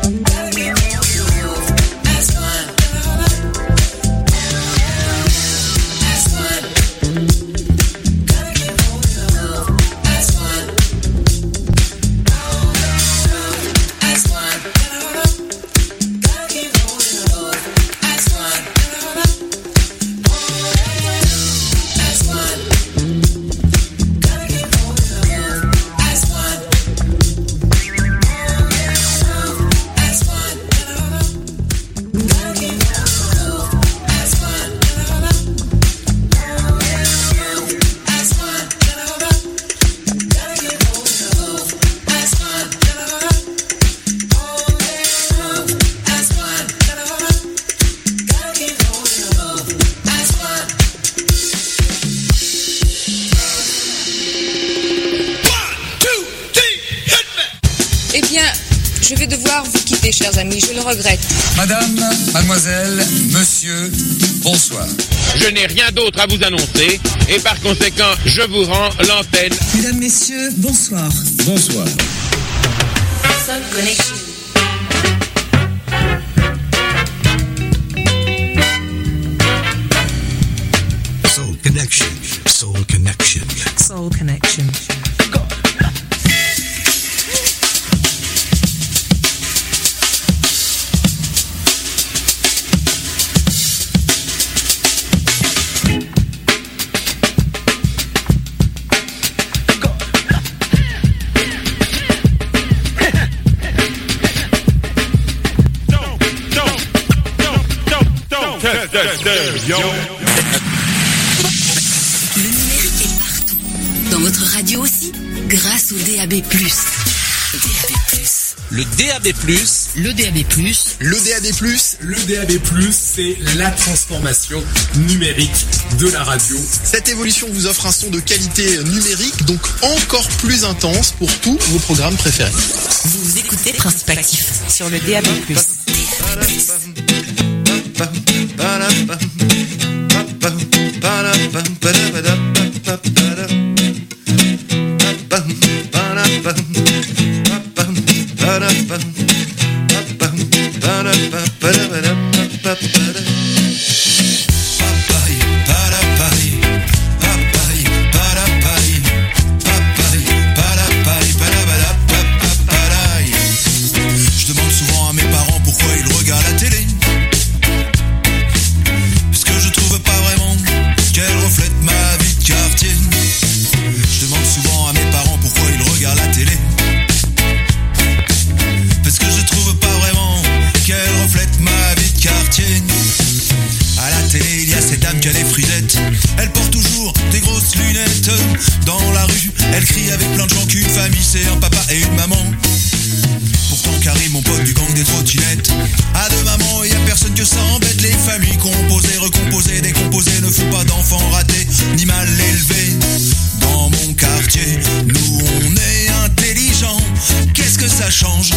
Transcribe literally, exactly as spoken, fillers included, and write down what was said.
Chers amis, je le regrette. Madame, mademoiselle, monsieur, bonsoir. Je n'ai rien d'autre à vous annoncer et par conséquent, je vous rends l'antenne. Mesdames, messieurs, bonsoir. Bonsoir. Soul Connection. Soul Connection. Soul Connection. Soul Connection. Yo. Le numérique est partout. Dans votre radio aussi, grâce au D A B plus. D A B plus. Le D A B plus. Le D A B plus. Le D A B plus. Le D A B plus, c'est la transformation numérique de la radio. Cette évolution vous offre un son de qualité numérique, donc encore plus intense pour tous vos programmes préférés. Vous écoutez Principe Actif sur le D A B plus. Je demande souvent à mes parents pourquoi ils regardent la télé. Elle crie avec plein de gens qu'une famille c'est un papa et une maman. Pourtant Karim, mon pote du gang des trottinettes, a deux mamans et y'a personne que ça embête. Les familles composées, recomposées, décomposées ne font pas d'enfants ratés ni mal élevés. Dans mon quartier, nous on est intelligents. Qu'est-ce que ça change?